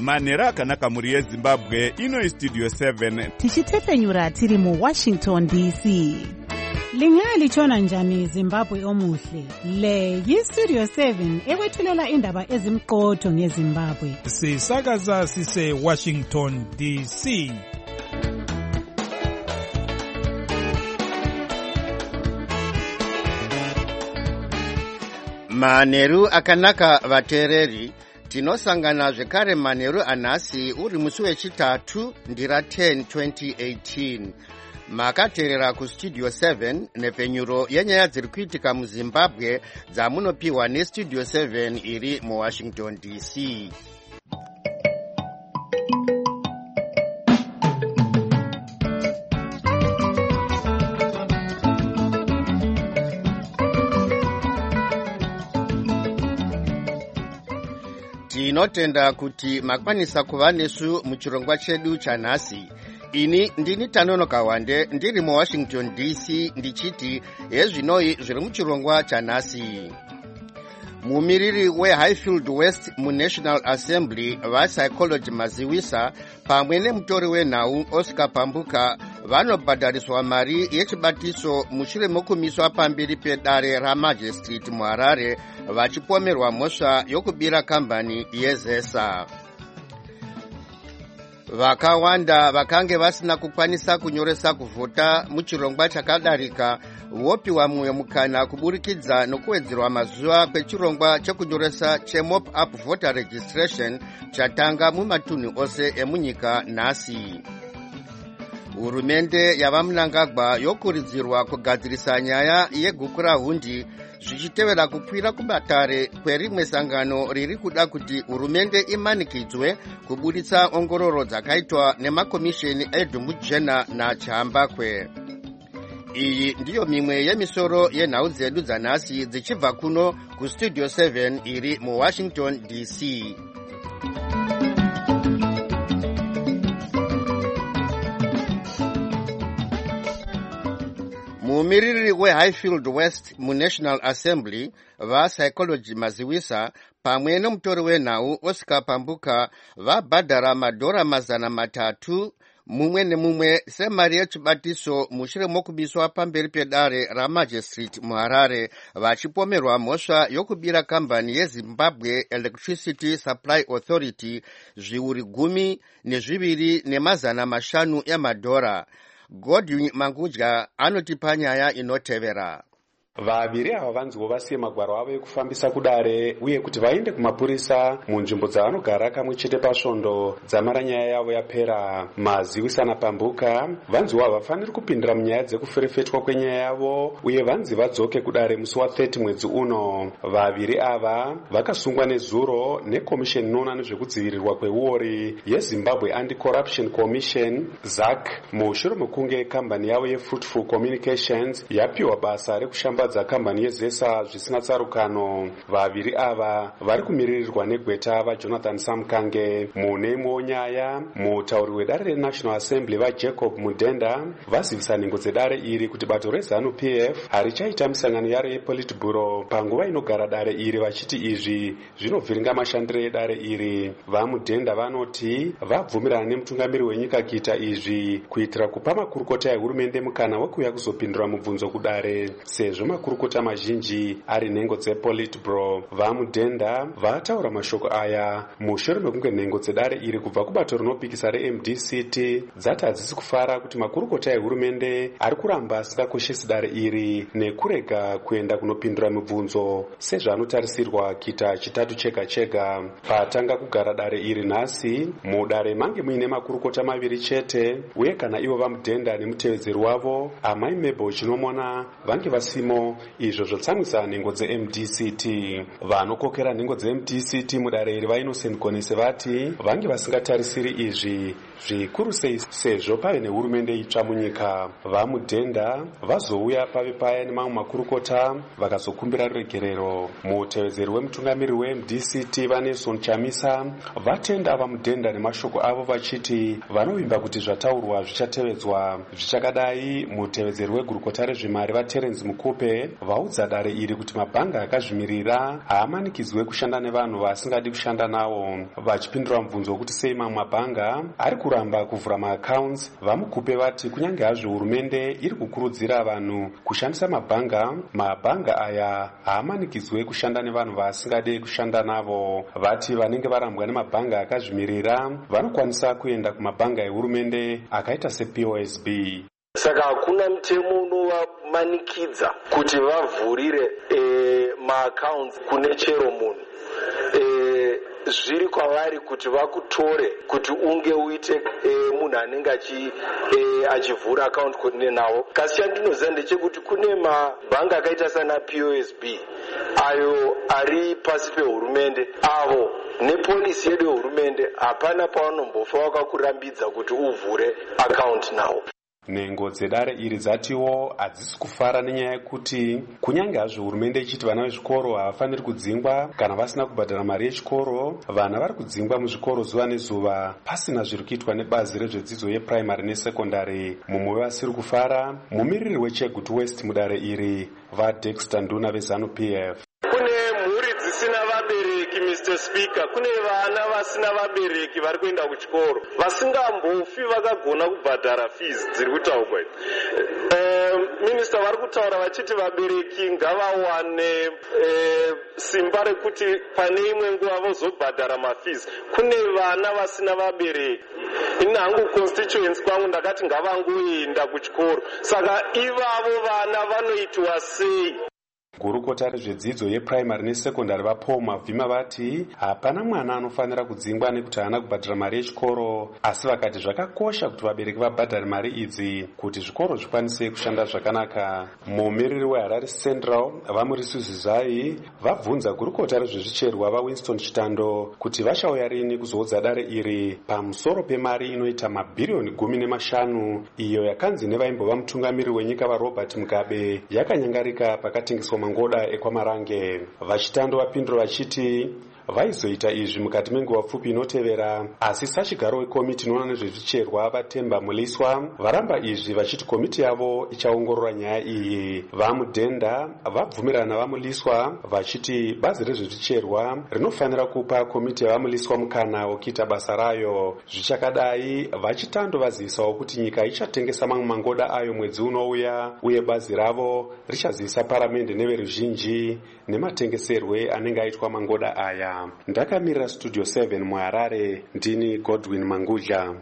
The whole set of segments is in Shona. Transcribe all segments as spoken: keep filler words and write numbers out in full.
manheru akanaka muri yezimbabwe. Ino istudio seven tichitefenyura tiri mu Washington D C. Lingalitshona njani Zimbabwe omuhle? Le yistudio seven ekwethulela indaba ezimqotho ngeZimbabwe. Sisakaza sise Washington D C. Manheru akanaka vateereri, tinosangana zvekare manheru anhasi uri musi wechitatu ndira ten twenty eighteen. Makateerera kustudio seven nepfenyuro yenyaya dziri kuitika muZimbabwe dzamunopiwa nestudio seven iri muWashington D C. Tinotenda kuti makwanisa kuva nesu muchirongwa chedu chanhasi. Ini ndini Tanonoka Wande ndiri mu Washington D C ndichiti hezvinoi zviri muchirongwa chanhasi. Mumiriri weHighfield West muNational Assembly vaPsychology Maziwisa pamwe nemutori wenhau Oscar Pambuka vanobhadhariswa mari yechibatiso mushure mokumiswa pamberi pedare raMagistrate muHarare vachipomerwa mhosva yokubira kambani yeZESA. Vakawanda vakange vasina kukwanisa kunyoresa kuvhota muchirongwa chakadarika vopiwa mumwe mukana kuburikidza nokuwedzerwa mazuva kwechirongwa chekunyoresa cheMop Up Voter Registration chatanga mumatunhu ose emunyika nhasi. Hurumende yava Mnangagwa yokurudzirwa kugadzirisa nyaya yeguku rahundi zvichitevera kukwira kubatare kwerimwe sangano riri kuda kuti hurumende imanikidzwe kubuditsa ongororo dzakaitwa nemakomisheni eDumbudzena naChambakwe. Iyi ndiyo mimwe yemisoro yenhau dzedu dzanhasi dzichibva kuno kustudio seven iri muWashington D C. Mumiriri weHighfield West muNational Assembly vaPsychology Maziwisa pamwe nomutori wenhau Oscar Pambuka vabhadhara madhora mazana matatu mumwe nemumwe semari yechibatiso mushure mokumiswa pamberi pedare raMagistrate muHarare vachipomerwa mhosva yokubira kambani yeZimbabwe Electricity Supply Authority zviuru gumi nezviviri nemazana mashanu emadhora. Godwin Mangudya anotipa nyaya inotevera. Vaviri ava vanziwo vasiye magwaro avo ekufambisa kudare uye kuti vaende kumapurisa munzvimbo dzavanogara kamwe chete pasvondo dzamara nyaya yavo yapera. Maziwisa naPambuka vanziwo havafaniri kupindira munyaya dzekuferefetwa kwenyaya yavo uye vanzi vadzoke kudare musi wa thirty mwedzi uno. Vaviri ava vakasungwa nezuro nekomisheni inoona nezvekudzivirirwa kweuori yeZimbabwe Anti-Corruption Commission Z A C mushure mekunge kambani yavo yeFruitful Communications yapiwa basa rekushamba za kambani yeZESA zvisina tsarukano. Vaviri ava vari kumiririrwa negweta vaJonathan Samkange. Mune imwe nyaya mutauri wedare reNational Assembly vaJacob Mudenda vazivisa nhengo dzedare iri kuti bato reZANU P F harichaita misangano yaro yePolitburo panguva inogara dare iri vachiti izvi zvinovhiringa mashandiro edare iri. VaMudenda vanoti vabvumirana nemutungamiri wenyika kuita izvi kuitira kupa makurukota ehurumende mukana wekuuya kuzopindura mubvunzo kudare sezvo makurukota mazhinji ari nhengo dzePolitburo. VaMudenda vataura mashoko aya mushure mekunge nhengo dzedare iri kubva kubato rinopikisa reM D C T dzati hadzisi kufara kuti makurukota ehurumende ari kuramba asingakoshesi dare iri nekurega kuenda kunopindura mibvunzo sezvanotarisirwa kuita chitatu chega chega. Patanga kugara dare iri nhasi mudare mange muine makurukota maviri chete uye kana ivo VaMudenda nemutevedzeri wavo Amai Mabel Chinomona vange vasimo, izvo zvotsamwisa nhengo dzeM D C T. Vanokokera nhengo dzeM D C T mudare iri vaInnocent Gonese vati vange vasingatarisiri izvi zvikuru sei sezvo pave nehurumende itsva munyika. Vamudhenda vazouya pave paya nemamwe makurukota vakazokumbira ruregerero. Mutevedzeri wemutungamiri weM D C T Vaneson Chamisa vatenda vamudhenda nemashoko avo vachiti vanovimba kuti zvataurwa zvichatevedzwa. Zvichakadai, mutevedzeri wegurukota rezvemari vaTerence Mukupe vaudza dare iri kuti mabhanga akazvimirira haamanikidzwe kushanda nevanhu vasingadi kushanda nawo. Vachipindura mubvunzo wekuti sei mamwe mabhanga ari kuramba kuvhura maaccounts, vaMukupe vati kunyange hazvo hurumende iri kukurudzira vanhu kushandisa mabhanga, mabhanga aya haamanikidzwe kushanda nevanhu vasingadi kushanda navo. Vati vanenge varambwa nemabhanga akazvimirira vanokwanisa kuenda kumabhanga ehurumende akaita seP O S B. Saka hakuna mutemo unovamanikidza kuti vavhurire e, maaccounts kune chero munhu. E, zviri kwavari kuti vakutore kuti unge uite e, munhu anenge achi e, achivhura account kune nawo. Kasi chandinoziva ndechekuti kune mabhanga akaita sana P O S B ayo ari pasi pehurumende, avo nepolisi yedu yehurumende hapana pavanombofa wakakurambidza kuti uvhure account nawo. Nhengo dzedare iri dzatiwo hadzisi kufara nenyaya yekuti kunyange hazvo hurumende ichiti vana vezvikoro havafaniri kudzingwa kana vasina kubhadhara mari yechikoro, vana vari kudzingwa muzvikoro zuva nezuva pasina zviri kuitwa nebazi rezvedzidzo yepuraimari nesekondari. Mumwe vasiri kufara mumiriri weChegutu West mudare iri vaDexter Nduna veZanu P F. Kune mhuri dzisina vabereki Mister Speaker, kune vana vasina vabereki vari kuenda kuchikoro vasingambofi vakagona kubhadhara fees dziri kutaurwa. Uh, Minister vari kutaura vachiti vabereki ngavawane uh, simba rekuti pane imwe nguva vozobhadhara mafees. Kune vana vasina vabereki. Ini hangu constituency kwangu ndakati ngavangoenda kuchikoro. Saka ivavo vana vanoitwa sei? Gurukota rezvedzidzo yepuraimari nesekondari vaPaul Mavhima vati hapana mwana anofanira kudzingwa nekuti haana kubhadhara mari yechikoro, asi vakati zvakakosha kuti vabereki vabhadhare mari idzi kuti zvikoro zvikwanise kushanda zvakanaka. Mumiriri weHarare Central vaMurisuzi Zai vabvunza gurukota rezvezvicherwa vaWinston Chitando kuti vachauya rini kuzoudza dare iri pamusoro pemari inoita mabhiriyoni gumi nemashanu iyo yakanzi nevaimbova mutungamiri wenyika vaRobert Mugabe yakanyangarika pakatengeswa mangoda ekwaMarange. Vachitando vapindura vachiti vaizoita izvi mukati menguva pfupi inotevera, asi sachigaro wekomiti inoona nezvezvicherwa vaTemba Muliswa varamba izvi vachiti komiti yavo ichaongorora nyaya iyi. VaMudhenda vabvumirana vaMuliswa vachiti bazi rezvezvicherwa rinofanira kupa komiti yavaMuliswa mukana wokuita basa rayo. Zvichakadai, Vachitando vazivisawo kuti nyika ichatengesa mamwe mangoda ayo mwedzi unouya uye bazi ravo richazivisa paramende neveruzhinji nematengeserwe anenge aitwa mangoda aya. Ndakamirira Studio seven muHarare, ndini Godwin Mangudla.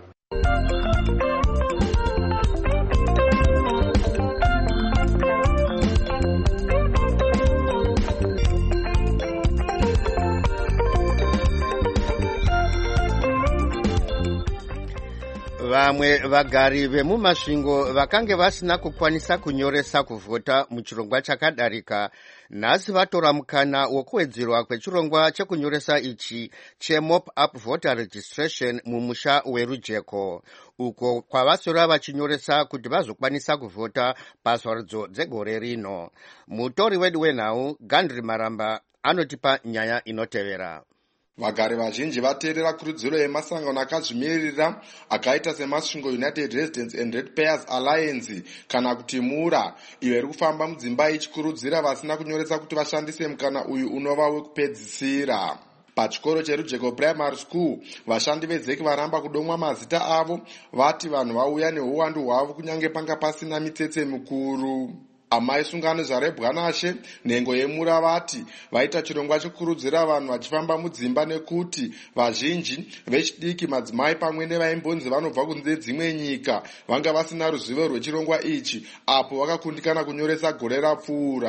Vamwe vagari vemumasvingo vakange vasina kukwanisa kunyoresa kuvhota muchirongwa chakadarika nhasi vatora mukana wokuwedzerwa kwechirongwa chekunyoresa ichi cheMop Up Voter Registration mumusha weRujeko, uko kwavasora vachinyoresa kuti vazokwanisa kuvhota pasarudzo dzegore rino. Mutori wedu wenhau Gandri Maramba anotipa nyaya inotevera. Vagari vazhinji vateerera kurudziro yemasangano akazvimirira akaita semasvingo United Residents and Ratepayers Alliance kana kuti MURA, iyo iri kufamba mudzimba ichikurudzira vasina kunyoresa kuti vashandise mukana uyu unova wekupedzisira. Pachikoro cheRujeko Primary School, vashandi vedzeki varamba kudomwa mazita avo, vati vanhu vauya neuwandu hwavo kunyange panga pasina mitsetse mikuru. Amai sungano zvarebwanashe nhengo yeMURA vati vaita chirongwa chekurudzira vanhu vachifamba mudzimba nekuti vazhinji vechidiki, madzimai pamwe nevaimbonzi vanobva kunze dzimwe nyika vanga vasina ruzivo rwechirongwa ichi apo vakakundikana kunyoresa gore rapfuura.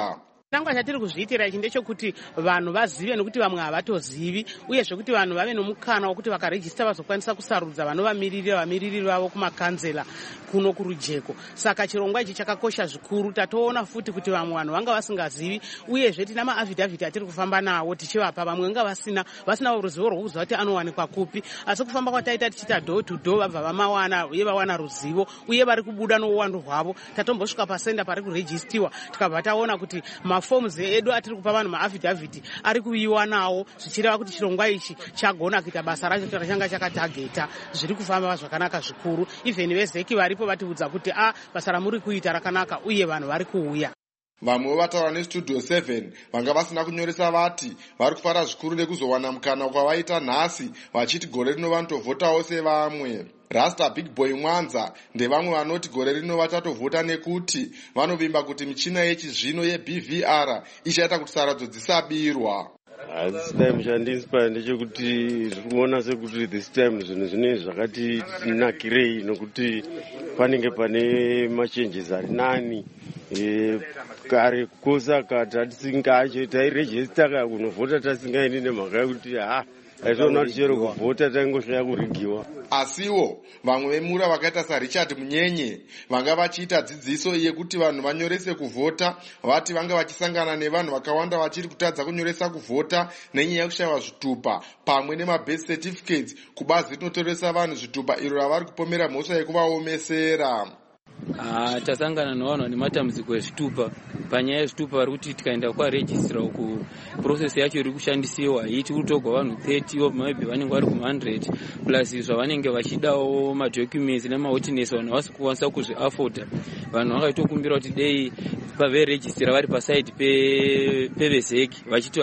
Chirongwa chatiri kuzviitira ichi ndechekuti vanhu vazive nekuti vamwe havatozivi, uyezve kuti vanhu vave nomukana wekuti vakarejista vazokwanisa kusarudza vanovamiririra vamiririri vavo kumakanzela kuno kurujeko. Saka chirongwa ichi chakakosha zvikuru. Tatoona futi kuti vamwe vanhu vanga vasingazivi, uyezve tina maafidhavhiti atiri kufamba nawo tichivapa. Vamwe vanga vasina vasina ruzivo rwokuziva kuti anowanikwa kupi, asi kufamba kwataita tichita door to door vabva vamawana uye vawana ruzivo uye vari kubuda nouwandu hwavo. Tatombosvika pasenda pari kurejistiwa tikabva taona kuti mafoms edu atiri kupa vanhu maafidhavhiti ari kuiwa nawo, zvichireva kuti chirongwa ichi chagona kuita basa racho chakanga chakatageta. Zviri kufamba zvakanaka zvikuru. Even vezeki varipo vatiudza kuti a basa ramuri kuita rakanaka uye vanhu vari kuuya. Vamwe vataura nestudio seven vanga vasina kunyoresa vati vari kufara zvikuru nekuzowana mukana kwavaita nhasi vachiti gore rino vanotovhotawo sevamwe. Rasta Big Boy Mwanza ndevamwe vanoti gore rino vachatovhota nekuti vanovimba kuti michina yechizvino yeB V R ichaita kuti saradzo dzisabirwa. This time chandinspire ndechekuti zviri kuona sekuti this time zvinhu zvine zvakati nakirei nokuti panenge pane machanges ari nani. Kare kusaka tatisingache tairejista ka kunovhota tasingaendi nemhaka yekuti ha aitoona kuti chero kuvhota taingosvika kurigiwa. Asiwo vamwe vemura vakaita saRichard Munyenye vanga vachiita dzidziso yekuti vanhu vanyorese kuvhota, vati vanga vachisangana nevanhu vakawanda vachiri kutadza kunyoresa kuvhota nenyaya yekushayiwa zvitupa pamwe nemabirth certificates kubazi rinotoresa vanhu zvitupa iro ravari kupomera mhosva yekuvaomesera. Ah, tasangana navanhu vane matambudziko ezvitupa. Panyaya yezvitupa vari kuti tikaenda kwaregistira uku process yacho iri kushandisiwa haiti kutogwa vanhu thirty maybe vanenge vari kuma one hundred plus zvavanenge vachidawo madocuments nemawitness vanhu havasi kukwanisa kuzviafoda. Vanhu vakaitokumbira kuti dei paveregistira vari pasaidi pevezeki vachiti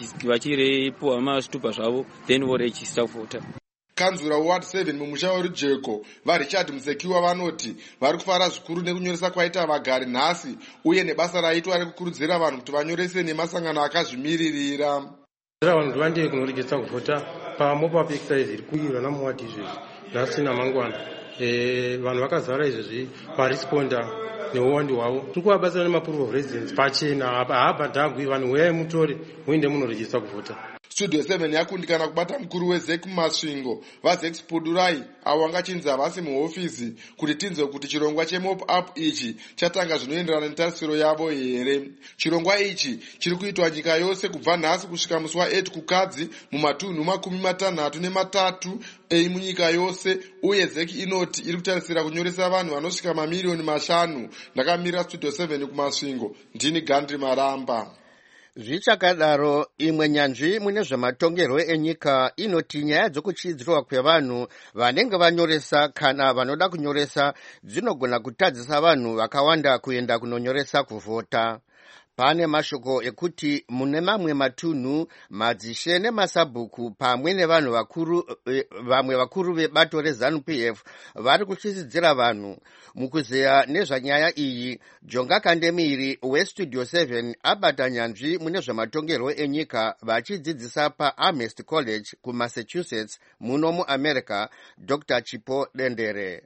vachirepuwa mazvitupa zvavo then voregista kuvhota. Kanzura Ward seven mumusha weRujeko vaRichard Musekiwa vanoti vari kufara zvikuru nekunyoresa kwaita vagari nhasi uye nebasa raitwa rekukurudzira vanhu kuti vanyorese nemasangano akazvimiririra. Vanhu vande kunoregista kuvhota pamop-up exercise iri kuirwa namuwadi izvezvi nhasi namangwana. Vanhu vakazara izvezvi varesponda neuwandi hwavo. Tiri kuvabatsira nemaproof of residence pachena haabhadhagwi. Vanhu uyai mutore muinde munoregista kuvhota. Studio seven yakundikana kubata mukuru wezeki mumasvingo vazeki Pudurai avo vangachinzi havasi muhofisi kuti tinzwe kuti chirongwa chemop-up ichi chatanga zvinoenderana netarisiro yavo here. Chirongwa ichi chiri kuitwa nyika yose kubva nhasi kusvika musi wa8 kukadzi mumatunhu makumi matanhatu nematatu ei munyika yose, uye zeki inoti iri kutarisira kunyoresa vanhu vanosvika mamiliyoni mashanu. Ndakamirira Studio seven kumasvingo, ndini Gandhi Maramba. Zvichakadaro, imwe nyanzvi mune zvematongerwo enyika inoti nyaya dzokuchidzirwa kwevanhu vanenge vanyoresa kana vanoda kunyoresa dzinogona kutadzisa vanhu vakawanda kuenda kunonyoresa kuvhota. Pane mashoko ekuti mune mamwe matunhu madzishe nemasabhuku pamwe nevanhu vakuru vamwe vakuru vebato reZANU P F vari kuchisidzira vanhu. Mukuzeya nezvanyaya iyi, Jonga Kandemiri weStudio seven abata nyanzvi mune zvematongerwo enyika vachidzidzisa paAmherst College kuMassachusetts muno muAmerica, Doctor Chipo Dendere.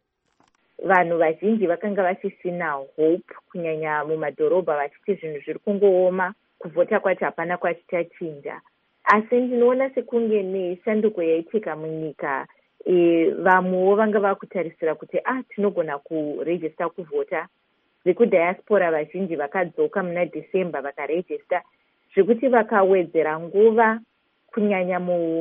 Vanhu vazhinji vakanga vasisina hope kunyanya mumadhorobha vachiti zvinhu zviri kungooma, kuvhota kwacho hapana kwachitachinja. Asi ndinoona sekunge neshanduko yaitika munyika, e, vamwewo vanga vakutarisira kuti ah tinogona kurejista kuvhota. Vekudiaspora vazhinji vakadzoka muna December vakarejista, zvekuti vakawedzera nguva kunyanya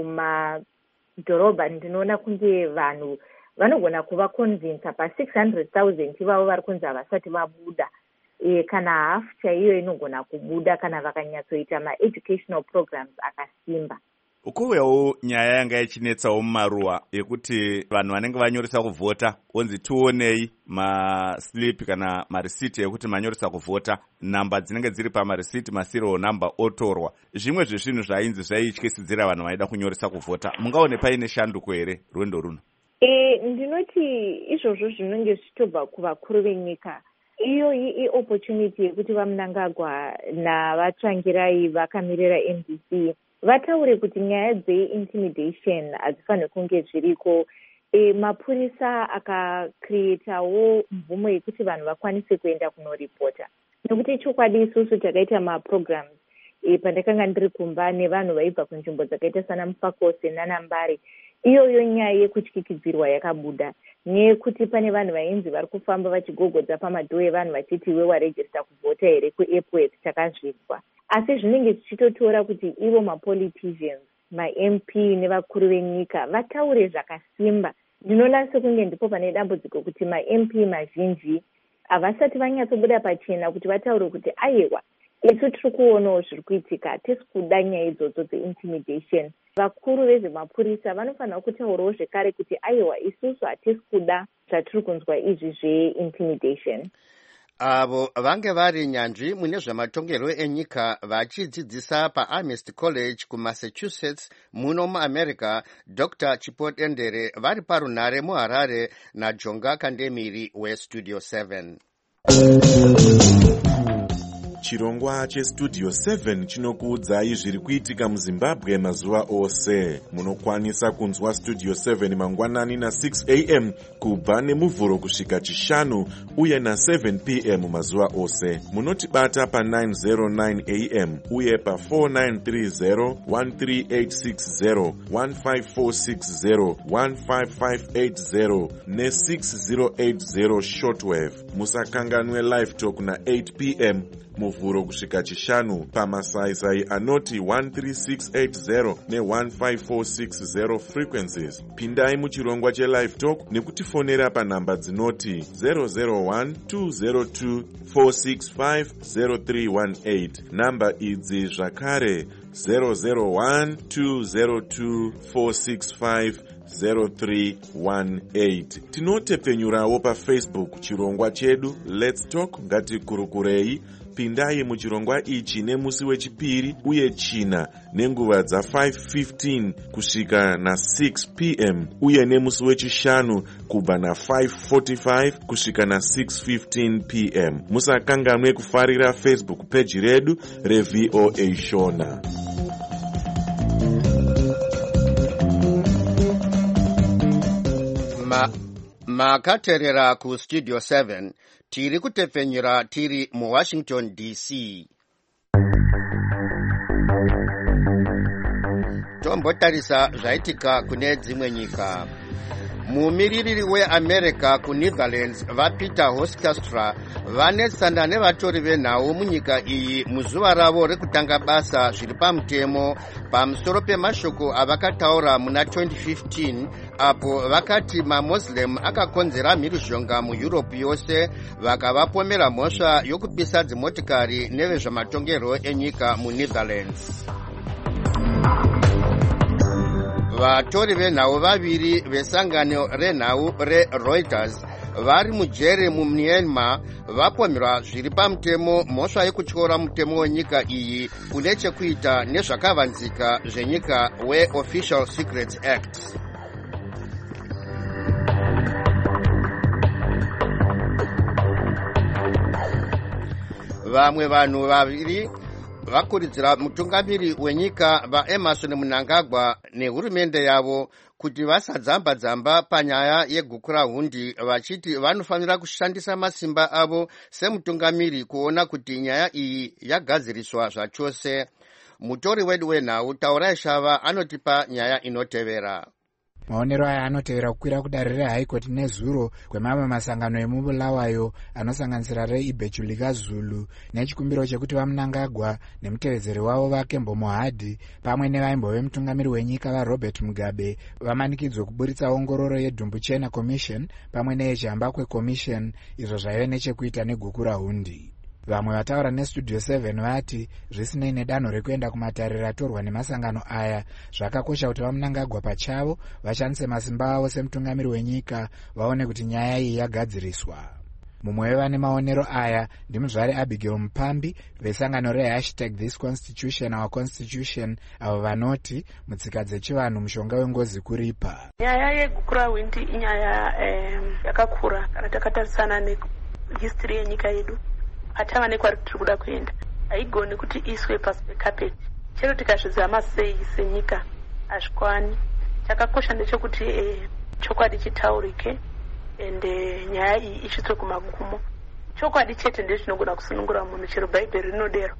mumadhorobha. Ndinoona kunge vanhu vanogona kuva convince pa six hundred thousand ivavo vari kunzi havasati vabuda. E, kana half chaiyo inogona kubuda kana vakanyatsoita ma-educational programs akasimba. Ukuwewo nyaya yanga ichinetsawo mumaruwa yekuti vanhu vanenge vanyoresa kuvhota onzi tionei maslip kana marisiti ekuti manyoresa kuvhota, namba dzinenge dziri pamarisiti, masirial namba otorwa. Zvimwe zvezvinhu zvainzi zvaityisidzira vanhu vaida kunyoresa kuvhota. Mungaone paine shanduko here rwendo runo? E, ndinoti izvozvo zvinenge zvichitobva kuvakuru venyika. Iyo i-opportunity yekuti vamunangagwa navatsvangirai vakamirira M D C vataure kuti nyaya dze-intimidation hadzifaniri kunge zviriko. E, mapurisa akakrietawo mvumo yekuti vanhu vakwanise kuenda kunoripota. nekuti chokwadi isusu takaita maprograms e, pandakanga ndiri kumba nevanhu vaibva kunzvimbo dzakaita sana Mufakose naNambari. Iyoyo nyaya yekutyikidzirwa yakabuda nekuti pane vanhu vainzi vari kufamba vachigogodza pamadhoo evanhu vachiti iwe warejista kuvhota here kuAirport, takazvinzwa. Asi zvinenge zvichitotora kuti ivo mapoliticians, ma-M P nevakuru venyika vataure zvakasimba. Ndinoona sekunge ndipo pane dambudziko kuti ma-M P mazhinji havasati vanyatsobuda pachena kuti vataure kuti aiwa, isu tiri kuonawo zviri kuitika, hatisi kuda nyaya idzodzo dze-intimidation. Vakuru vezvemapurisa vanofanira kutaurawo zvekare kuti aiwa, isusu hatisi kuda zvatiri kunzwa izvi zve-intimidation. Avo vange vari nyanzvi mune zvematongerwo enyika vachidzidzisa paAmherst College kuMassachusetts muno muAmerica, Doctor Chipot Endere vari parunhare muHarare naJonga Kandemiri weStudio seven. Chirongwa cheStudio seven chinokuudzai zviri kuitika muZimbabwe mazuva ose. Munokwanisa kunzwa Studio seven mangwanani na six a m kubva nemuvhuro kusvika chishanu uye na seven p m mazuva ose. Munotibata pa nine oh nine a m uye pa four nine three zero, one three eight six zero, one five four six zero, one five five eight zero ne six zero eight zero shortwave. Musakanganwe live talk na eight p m muvhuro kusvika chishanu pamasaisai anoti one three six eight zero ne one five four six zero frequencies. Pindai muchirongwa chelive talk nekutifonera panhamba dzinoti zero zero one two zero two four six five zero three one eight. Namba idzi zvakare zero zero one two zero two four six five zero three one eight. Tinotepenyurawo paFacebook chirongwa chedu Let's Talk Ngatikurukurei. Pindai muchirongwa ichi nemusi wechipiri uye china nenguva dza five fifteen kusvika na six p m uye nemusi wechishanu kubva na five forty-five kusvika na six fifteen p m. Musakanganwe kufarira Facebook page redu reV O A Shona. Ma makaterera ku Studio seven tiri kutepfenyura tiri mu Washington D C. Tombotarisa zvaitika kune dzimwe nyika. Mumiririri weAmerica ku Netherlands vaPeter Hoekstra vanetsana nevatori venhau munyika iyi muzuva ravo rekutanga basa zviri pamutemo pamusoro pemashoko avakataura muna twenty fifteen apo vakati maMuslim akakonzera mhirizhonga muEurope yose vakavapomera mhosva yokupisa dzimotikari nevezvematongerwo enyika muNetherlands. Vatori venhau vaviri vesangano renhau reReuters vari mujere muMyanmar vapomerwa zviri pamutemo mhosva yekutyora mutemo wenyika iyi une chekuita nezvakavanzika zvenyika weOfficial Secrets Act. Vamwe vanhu vaviri vakuridzira mutungamiri wenyika vaEmerson Mnangagwa nehurumende yavo kuti vasadzamba-dzamba panyaya yegukurahundi vachiti vanofanira kushandisa masimba avo semutungamiri kuona kuti nyaya iyi yagadziriswa zvachose. Mutori wedu wenhau Taurai Shava anotipa nyaya inotevera. Maonero aya anotevera kukwira kudare reHigh Court nezuro kwemamwe masangano emubulawayo anosanganisira reIbhejulika Zulu nechikumbiro chekuti vaMnangagwa nemutevedzeri wavo vaKembo Mohadhi pamwe nevaimbove mutungamiri wenyika vaRobert Mugabe vamanikidzwe kuburitsa ongororo yeDumbuchena Commission pamwe neyechihambakwe Commission izvo zvaive nechekuita negukurahundi. Vamwe vataura neStudio seven vati zvisinei nedanho rekuenda kumatariro atorwa nemasangano aya zvakakosha kuti vaMnangagwa pachavo vashandise masimba avo semutungamiri wenyika vaone kuti nyaya iyi yagadziriswa. Mumwe wevane maonero aya ndimuzvari Abigail Mupambi vesangano rehashtag This Constitution Our Constitution avo vanoti mutsika dzechivanhu mushonga wengozi kuripa. Nyaya yegukurahundi inyaya um, yakakura kana takatarisana nehistory yenyika yedu. Hatava nekwari tiri kuda kuenda haigoni kuti iswe pasi pekapeti. Chero tikazvizama sei senyika hazvikwani. Chakakosha ndechekuti eh, chokwadi chitaurike ende nyaya iyi isvitswe kumagumo chokwadi chete ndezvinogona kusunungura munhu chero bhaibheri rinodero.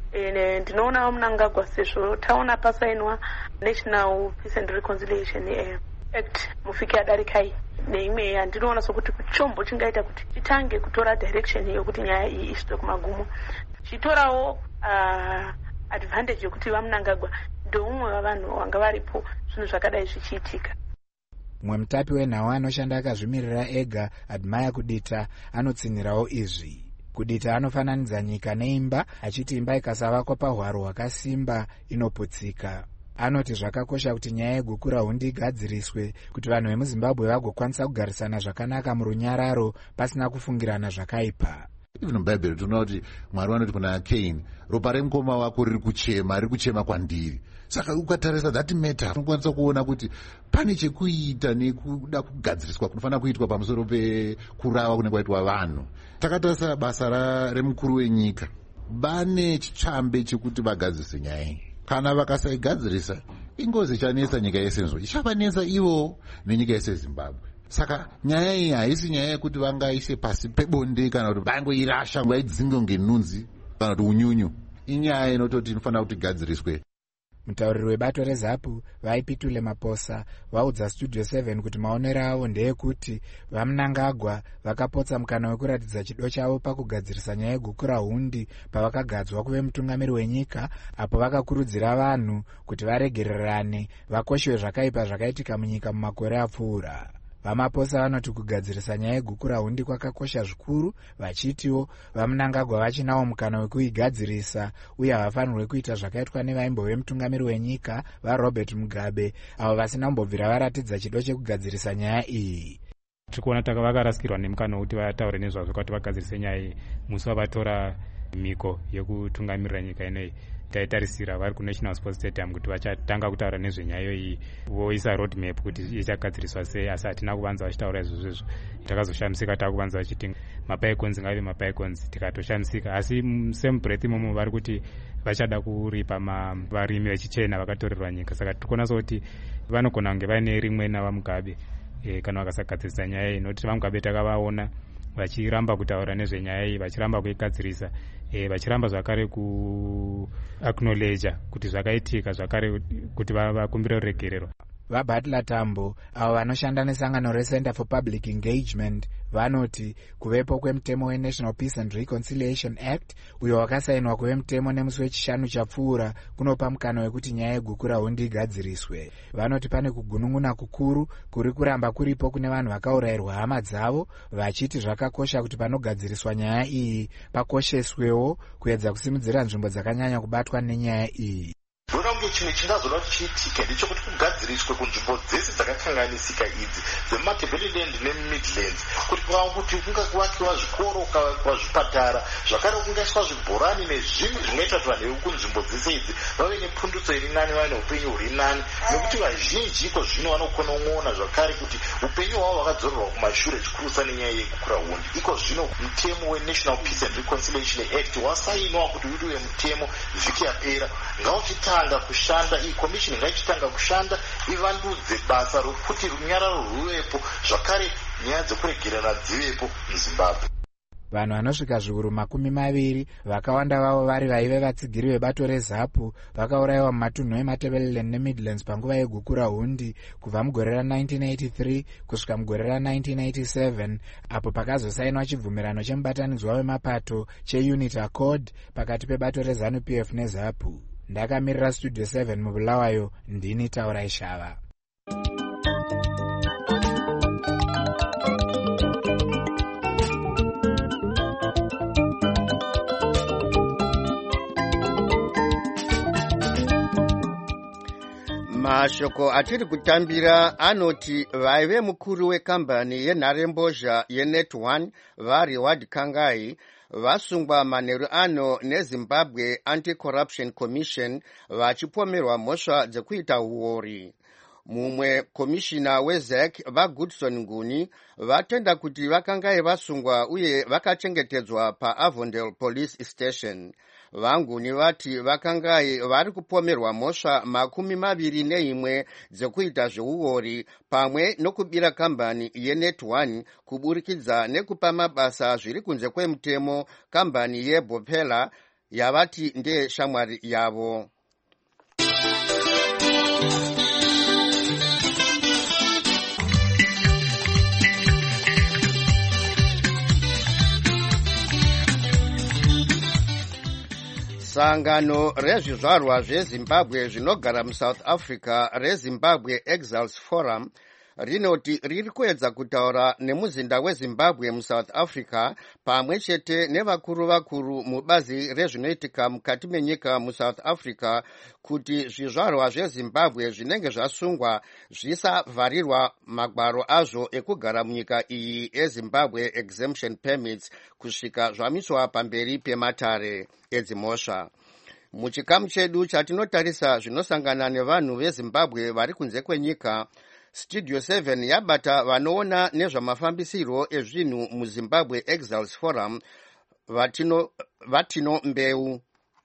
E, ndinoona Mnangagwa sezvo taona pasainwa National Peace and Reconciliation eh, Act mufike adarikai neimwe yandinoona sokuti chombo chingaita kuti chitange kutora direction yokuti nyaya iyi isvike kumagumo. Chitorawo uh, advantage yokuti vaMnangagwa ndoumwe vavanhu vanga varipo zvinhu zvakadai zvichiitika. Mumwe mutapi wenhau anoshanda akazvimirira ega Admire Kudita anotsinirawo izvi. Kudita anofananidza nyika neimba achiti imba ikasavakwa pahwaro hwakasimba inoputsika. Anoti zvakakosha kuti nyaya yegukura hundi igadziriswe kuti vanhu vemuZimbabwe vagokwanisa kugarisana zvakanaka murunyararo pasina kufungirana zvakaipa. Even muBhaibheri tinoona kuti Mwari vanoti kuna Cain, ropa remukoma wako riri kuchema, riri kuchema kwandiri. Saka ukatarisa that matter unokwanisa kuona kuti pane chekuita nekuda kugadziriswa kunofanira kuitwa pamusoro pekurava kunenge kwaitwa vanhu. Takatarisa basa remukuru wenyika, bane chitsvambe chekuti vagadzirise nyaya iyi. Kana vakasaigadzirisa ingozi ichanesa nyika yese nzvo, ichavanesa ivo nenyika yese Zimbabwe. Saka nyaya iyi haisi nyaya yekuti vangaise pasi pebonde kana kuti vangoirasha vaidzinga ngenunzi kana kuti unyunyu. Inyaya inototi inofanira kuti igadziriswe. Mutauriri webato reZAPU vaipitule Maposa vaudza Studio seven kuti maonero avo ndeyekuti vaMnangagwa vakapotsa mukana wekuratidza chido chavo pakugadzirisa nyaya yegukura hundi pavakagadzwa kuve mutungamiri wenyika, apo vakakurudzira vanhu kuti varegererane vakoshiwe zvakaipa zvakaitika munyika mumakore apfuura. VaMaposa vanoti kugadzirisa nyaya yegukura hundi kwakakosha zvikuru, vachitiwo vaMnangagwa vachinawo mukana wekuigadzirisa uye havafanirwe kuita zvakaitwa nevaimbove mutungamiri wenyika vaRobert Mugabe avo vasina kumbobvira varatidza chido chekugadzirisa nyaya iyi. Tikuona takavakarasikirwa nemukana wekuti vataure nezvazvo kuti vagadzirise nyaya iyi musi wavatora mhiko yekutungamirira nyika ineyi. Taitarisira vari kuNational Sports Stadium kuti vachatanga kutaura nezvenyaya iyi voisa roadmap kuti ichagadziriswa sei, asi hatina kuvanza vachitaura izvozvo izvo. Takazoshamisika takuvanza vachiti mapaicons ngave mapaicons, tikatoshamisika. Asi same breath imomo vari kuti vachada kuripa varimi vechichena vakatorerwa nyika. Saka tikuona sokuti vanogona kunge vaine rimwe navaMugabe e, kana vakasagadzirisa nyaya iyi, nokuti vaMugabe takavaona vachiramba kutaura nezvenyaya iyi, vachiramba kuigadzirisa, e, vachiramba zvakare ku acknowledge kuti zvakaitika zvakare kuti vakumbire ruregerero. VaButler Tambo avo vanoshanda nesangano reCenter for Public Engagement vanoti kuvepo kwemutemo weNational Peace and Reconciliation Act uyo wakasainwa kuve mutemo nemusi wechishanu chapfuura kunopa mukana wekuti nyaya yegukura hundi igadziriswe. Vanoti pane kugunun'una kukuru kuri kuramba kuripo kune vanhu vakaurayirwa hama dzavo, vachiti zvakakosha kuti panogadziriswa nyaya iyi pakosheswewo kuedza kusimudzira nzvimbo dzakanyanya kubatwa nenyaya iyi. Ndona kunge chimwe chingazoda kuti chiitike ndechekuti kugadziriswe kunzvimbo dzese dzakakanganisika idzi dzemuMatabeleland nemuMidlands, kuti kwava kuti kungakuvakiwa zvikoro, kuvakiwa zvipatara, zvakare kungaiswa zvibhorani nezvimwe zvinoita kuti vanhu vekunzvimbo dzese idzi vave nepundutso iri nani, vave neupenyu huri nani, nekuti vazhinji iko zvino vanokona kuona zvakare kuti upenyu hwavo hwakadzorerwa kumashure chikurusa nenyaya yegukura hundi. Iko zvino mutemo weNational Peace and Reconciliation Act wasainwa kuti uive mutemo vhiki yapera. Ngauchita tanga kushanda, iyi komishini ngaichitanga kushanda ivandudze basa rokuti runyararo rwuvepo, zvakare nyaya dzekuregerera dzivepo muZimbabwe. Vanhu vanosvika zviuru makumi maviri vakawanda vavo vari vaive vatsigiri vebato reZAPU vakaurayiwa mumatunhu eMatabeleland neMidlands panguva yegukura hundi kubva mugore ra-nineteen eighty-three kusvika mugore ra-nineteen eighty-seven, apo pakazosainwa chibvumirano chemubatanidzwa wemapato cheUnity Accord pakati pebato reZANU-P F neZAPU. Ndakamirira Studio seven mubulawayo, ndini Taurai Shava. Mashoko atiri kutambira anoti vaive mukuru wekambani yenharembozha yeNet one vari Ward Kangai vasungwa manheru ano neZimbabwe Anti-Corruption Commission vachipomerwa mhosva dzekuita uori. mumwe komishina wez e c vagoodson nguni vatenda kuti vakangai vasungwa uye vakachengetedzwa paavondale police station. Vanguni vati vakangai vari kupomerwa mhosva makumi maviri neimwe dzekuita zveuori pamwe nokubira kambani yenet one kuburikidza nekupa mabasa zviri kunze kwemutemo kambani yebopela yavati ndeyeshamwari yavo. Sangano rezvizvarwa zvezimbabwe zvinogara muSouth Africa reZimbabwe Exiles Forum rinoti riri kuedza kutaura nemuzinda weZimbabwe muSouth Africa pamwe chete nevakuru vakuru mubazi rezvinoitika mukati menyika muSouth Africa kuti zvizvarwa zveZimbabwe zvinenge zvasungwa zvisavharirwa magwaro azvo ekugara munyika iyi eZimbabwe exemption permits kusvika zvamiswa pamberi pematare edzimhosva. Muchikamu chedu chatinotarisa zvinosangana nevanhu veZimbabwe vari kunze kwenyika, Studio seven yabata vanoona nezvamafambisiro ezvinhu muZimbabwe Exiles Forum vatino, vatino mbeu.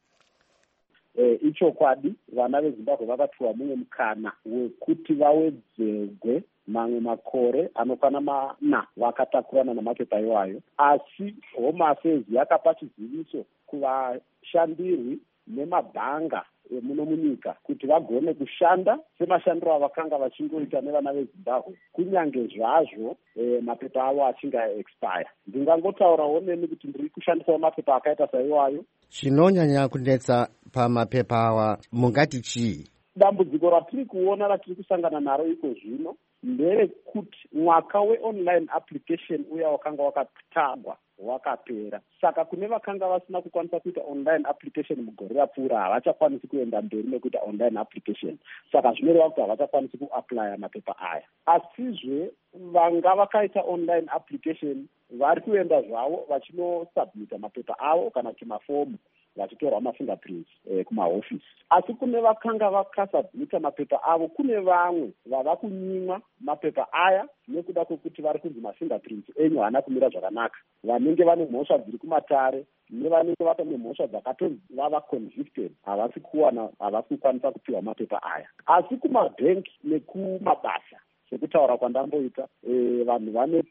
E, ichokwadi vana veZimbabwe vakatuwa mumwe mukana wekuti vawedzerwe mamwe makore anokwana mana vakatakurana namapepa iwayo, asi Home Affairs yakapa chiziviso kuvashandirwi nemabhanga muno munyika kuti vagone kushanda semashandiro avakanga vachingoita nevana veZimbabwe kunyange zvazvo e, mapepa avo achinga expire. Ndingangotaurawo neni kuti ndiri kushandisawo mapepa akaita saiwayo. Chinonyanya kunetsa pamapepa awa mungati chii? Dambudziko ratiri kuona ratiri kusangana naro iko zvino nderekuti mwaka weonline application uya wakanga wakatagwa wakapera. Saka kune vakanga vasina kukwanisa kuita online application mugore rapfuura havachakwanisi kuenda mberi nekuita online application. Saka zvinoreva kuti havachakwanisi kuapply mapepa aya. Asizve vanga vakaita online application vari kuenda zvavo vachinosubmita mapepa avo kana kuti mafomu vachitorwa mafingerprints eh, kumahofisi. Asi kune vakanga vakasubmita mapepa avo kune vamwe vava kunyimwa mapepa aya nekuda kwekuti vari kunzi mafingerprints enyu haana kumira zvakanaka. Vanenge vane mhosva dziri kumatare nevanenge vane mhosva dzakatonzi vava convicted havasi kuwana havasi kukwanisa kupiwa mapepa aya. Asi kumabhenki nekumabasa sekutaura kwandamboita e, vanhu vane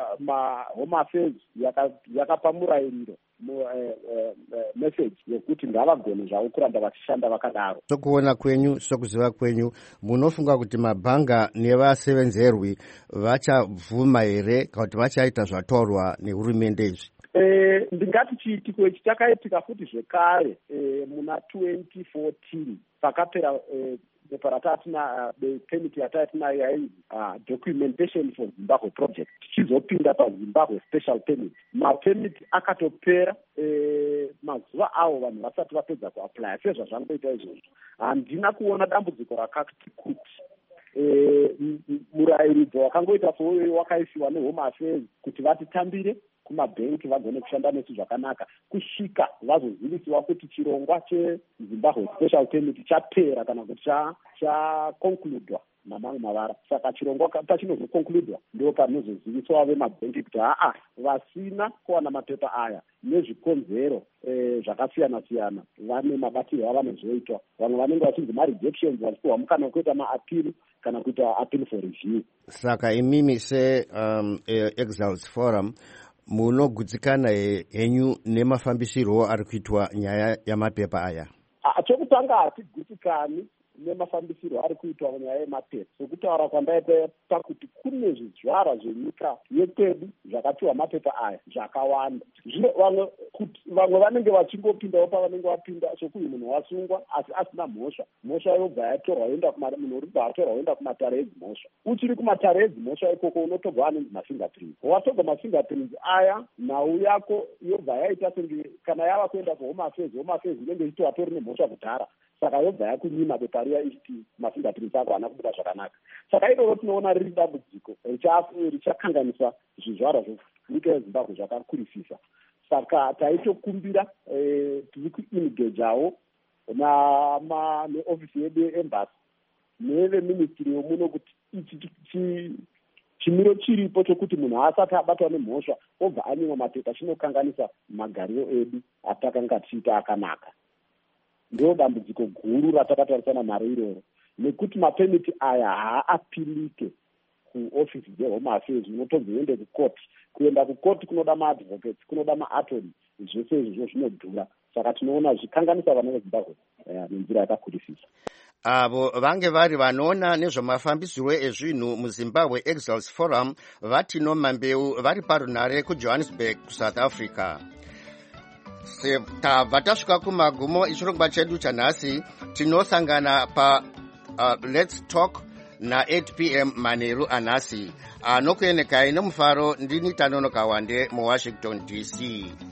Home Affairs yakapa yaka murayiro eh, eh, message yekuti ngavagone zvavo kuramba vachishanda vakadaro. Sokuona kwenyu, sokuziva kwenyu, munofunga kuti mabhanga nevasevenzerwi vachavhuma here kana kuti vachaita zvataurwa nehurumende izvi? Eh, ndingati chiitiko ichi chakaitika futi zvekare eh, muna twenty fourteen pakapera eh, pepa ratatina uh, permit yataitinayo yainzi uh, documentation for Zimbabwe project tichizopinda paZimbabwe special permit. Mapermit akatopera eh, mazuva avo vanhu vasati vapedza kuapply sezvo zvangoita izvozvo. Handina kuona dambudziko rakati kuti eh, murayiridzo wakangoita souyoyo wakaisiwa neHome Affairs kuti vatitambire kumabhenki vagone kushanda nesu zvakanaka kusvika vazozivisiwa kuti chirongwa cheZimbabwe special permit chapera kana kuti chakonkludwa namamwe mavara. Saka chirongwa pachinozokonkludwa ndo panozoziviswa vemabhenki kuti haa vasina kuwana mapepa aya nezvikonzero e, zvakasiyana siyana vane mabatirwo avanozoitwa. Vamwe vanenge vachinzi marejections vachipiwa mukana wekuita maappeal kana kuita appeal for review. Saka imimi se um, e, Exiles Forum munogutsikana henyu nemafambisirwo ari kuitwa nyaya yamapepa aya? Chokutanga hatigutsikani nemafambisirwo ari kuitwa nyaya yemapepa. Sokutaura kwandaita pakuti kune zvizvarwa zvenyika yekwedu zvakatiwa mapepa aya zvakawanda. Zvino vamwe vamwe vanenge vachingopindawo pavanenge vapinda sokuti munhu wasungwa asi asina mhosva. Mhosva yobva yatorwa yoenda kuma munhu uribva atorwa yoenda kumatare edzimhosva. Uchiri kumatare edzimhosva ikoko unotobva anonzi mafingerprints. Watobva mafingerprints aya nhau yako yobva yaita senge kana yava kuenda kuHome Affairs, Home Affairs inenge ichitovatori nemhosva kudhara. Saka yobva yakunyima bepa riya ichiti mafingerprints ako haana kubuda zvakanaka. Saka iroro tinoona riri dambudziko richakanganisa zvizvarwa zvenyika yeZimbabwe zvakakurisisa. Saka taitokumbira eh, tiri kuengajawo neofisi yedu yeembassy neveministry yomuno kuti ichi chimiro chiripo chokuti munhu asati abatwa nemhosva obva anyimwa mapepa chinokanganisa magariro edu atakanga tiita akanaka. Ndo dambudziko guru ratakatarisana naro iroro, nekuti mapemiti aya haapilike kuofisi dzehome affairs, unotozoende kukoti. Kuenda kukoti kunoda maadvocates, kunoda maattorney, zvese izvozvo zvinodhura. Saka tinoona zvikanganisa vana veZimbabwe nenzira yakakurisisa. Avo vange vari vanoona nezvemafambisirwo ezvinhu muZimbabwe Exiles Forum vatino Mambeu vari parunare kuJohannesburg kuSouth Africa. Tabva tasvika kumagumo echirongwa chedu chanhasi. Tinosangana pa uh, Let's Talk na eight p m manheru anhasi. Anokuenekai nomufaro ndini Tanono Kawande muWashington D C.